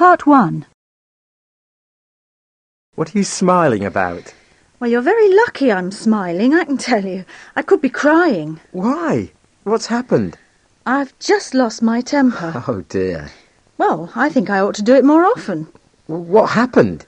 Part 1. What are you smiling about? Well, you're very lucky I'm smiling, I can tell you. I could be crying. Why? What's happened? I've just lost my temper. Oh, dear. Well, I think I ought to do it more often. What happened?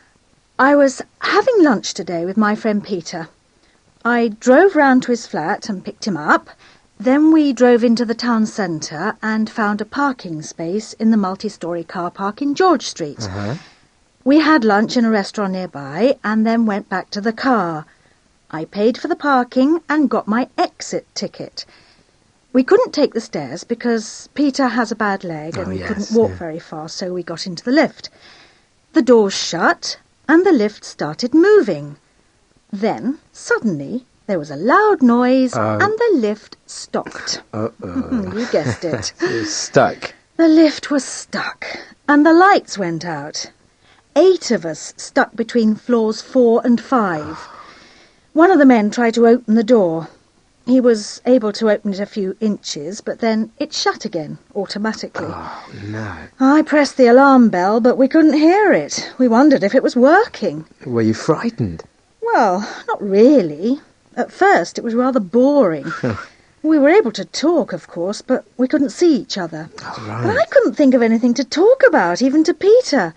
I was having lunch today with my friend Peter. I drove round to his flat and picked him up. Then we drove into the town centre and found a parking space in the multi-storey car park in George Street. Uh-huh. We had lunch in a restaurant nearby and then went back to the car. I paid for the parking and got my exit ticket. We couldn't take the stairs because Peter has a bad leg and couldn't walk very far, so we got into the lift. The doors shut and the lift started moving. Then, suddenly, there was a loud noise and the lift stopped. Uh-oh. You guessed it. You're stuck. The lift was stuck and the lights went out. 8 of us stuck between floors 4 and 5. One of the men tried to open the door. He was able to open it a few inches, but then it shut again, automatically. Oh, no. I pressed the alarm bell, but we couldn't hear it. We wondered if it was working. Were you frightened? Well, not really. At first, it was rather boring. We were able to talk, of course, but we couldn't see each other. Oh, right. But I couldn't think of anything to talk about, even to Peter.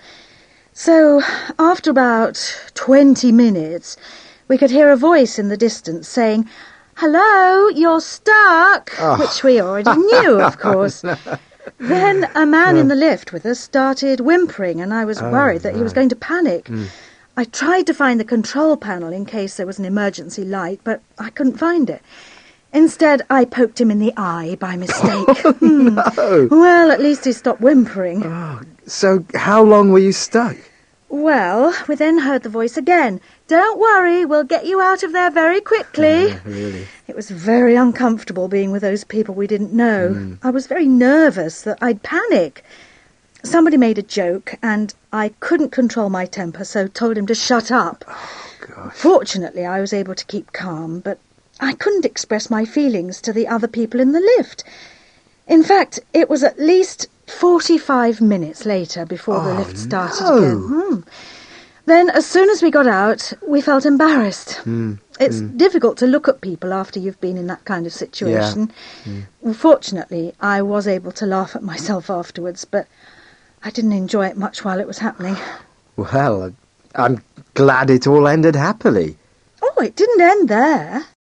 So, after about 20 minutes, we could hear a voice in the distance saying, "Hello, you're stuck," which we already knew, of course. No. Then a man in the lift with us started whimpering, and I was worried that he was going to panic. I tried to find the control panel in case there was an emergency light, but I couldn't find it. Instead, I poked him in the eye by mistake. Oh, no. Well, at least he stopped whimpering. Oh, so how long were you stuck? Well, we then heard the voice again. "Don't worry, we'll get you out of there very quickly." Really? It was very uncomfortable being with those people we didn't know. I was very nervous that I'd panic. Somebody made a joke, and I couldn't control my temper, so told him to shut up. Oh, gosh. Fortunately, I was able to keep calm, but I couldn't express my feelings to the other people in the lift. In fact, it was at least 45 minutes later before the lift started again. Then, as soon as we got out, we felt embarrassed. It's difficult to look at people after you've been in that kind of situation. Well, fortunately, I was able to laugh at myself afterwards, but I didn't enjoy it much while it was happening. Well, I'm glad it all ended happily. Oh, it didn't end there.